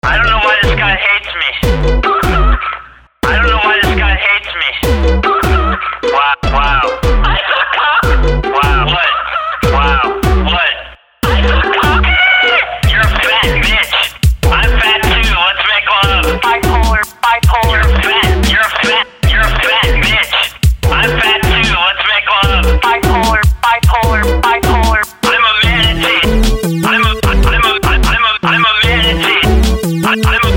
I don't know why this guy hates me. I don't know why this guy hates me. Wow, wow. I suck cock. Wow, what? Wow, what? I suck cock. You're a fat bitch. I'm fat too. Let's make love. Bipolar, bipolar. You're a fat bitch. I'm fat too. Let's make love. Bipolar, bipolar, bipolar. I'm a manatee. I'm a manatee. I'm a